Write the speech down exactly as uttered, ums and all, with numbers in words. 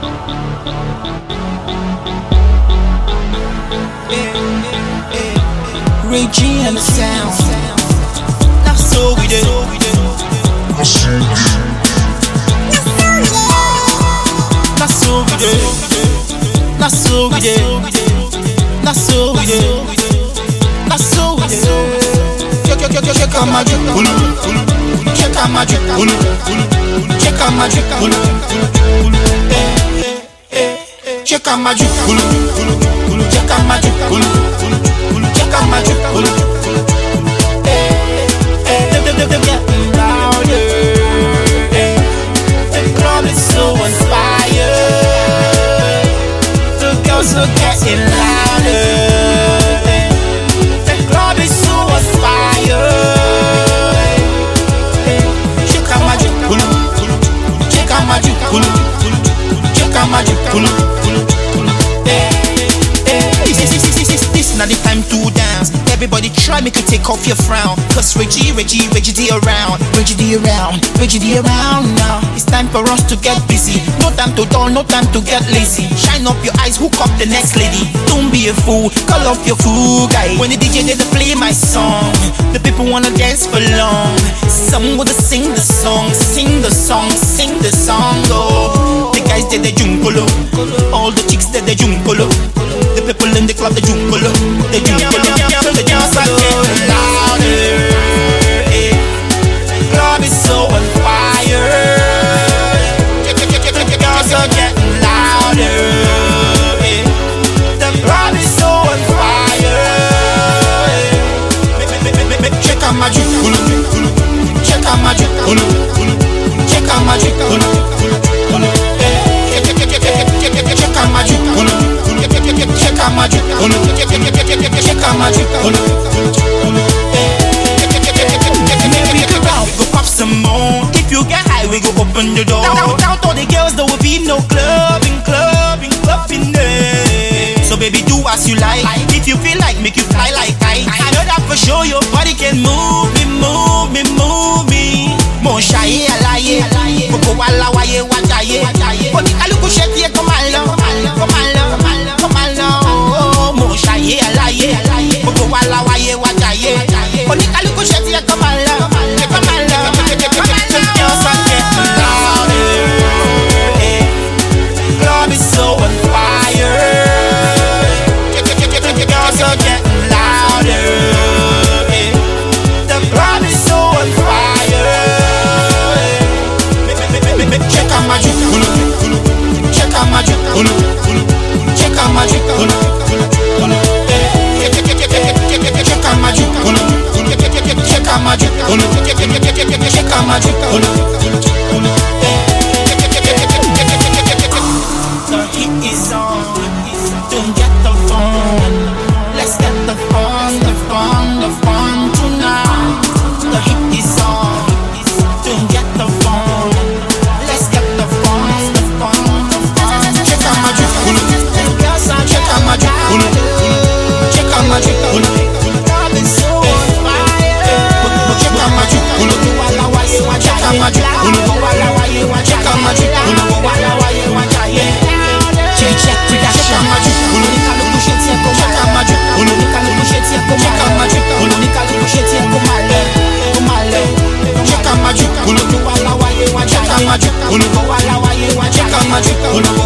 Reggie and the sound. That's so we do. That's so we do. That's so we do. That's so we do. That's so we do. Check check check check out magic. Check out magic. Check out magic. Check out magic. Check out magic. Check out magic. They're getting louder. The club is so on fire. The girls are getting louder. The club is so on fire. Check out magic. Check out magic. Check out magic. This not the time to dance. Everybody try make you take off your frown. Cause Reggie, Reggie, Reggie D around. Reggie D around, Reggie D around now. It's time for us to get busy. No time to dull, no time to get lazy. Shine up your eyes, hook up the next lady. Don't be a fool, call off your fool guy. When the D J did play my song, the people wanna dance for long. Some wanna sing the song, sing the song, sing the song. Oh, the guys did the jungolo. All the chicks did the jungolo. The people in the club, the jungolo. The jungolo. The girls are getting louder. The club is so on fire. The girls are getting louder. The club is so on fire. Check out magic. Check out magic. Check out magic. Check out magic. Check out magic. Check out magic. We go pop some more. If you get high, we go open the door. Down, down, all the girls, there will be no clubbing, clubbing, clubbing there. So baby, do as you like. If you feel like, make you fly like I. I know that for sure your body can move me, move me, move me. Mo shaye alaye, koko wala waye wajaye. Oti kaluku sheti come on, come on, come on, come on. Mo shaye alaye, koko wala waye wajaye. Oti kaluku sheti come on, come on, come on. Girls are getting louder. Club is so on fire. Girls are getting louder. The club is so on fire. Check out magic. Check out magic. Check out magic. Check out magic. Check out magic. Check out magic. The heat is on. Don't get the phone. Let's get the fun, the fun, the fun tonight. The heat is on. Don't get the phone. Let's get the fun, the fun, the fun. Check out magic. Check out magic. Check out magic. God is so on fire. Check out magic. Check out magic. Check out magic. Check check check out magic. Check out magic. Check out magic. Check out magic. Check out magic. Check out magic.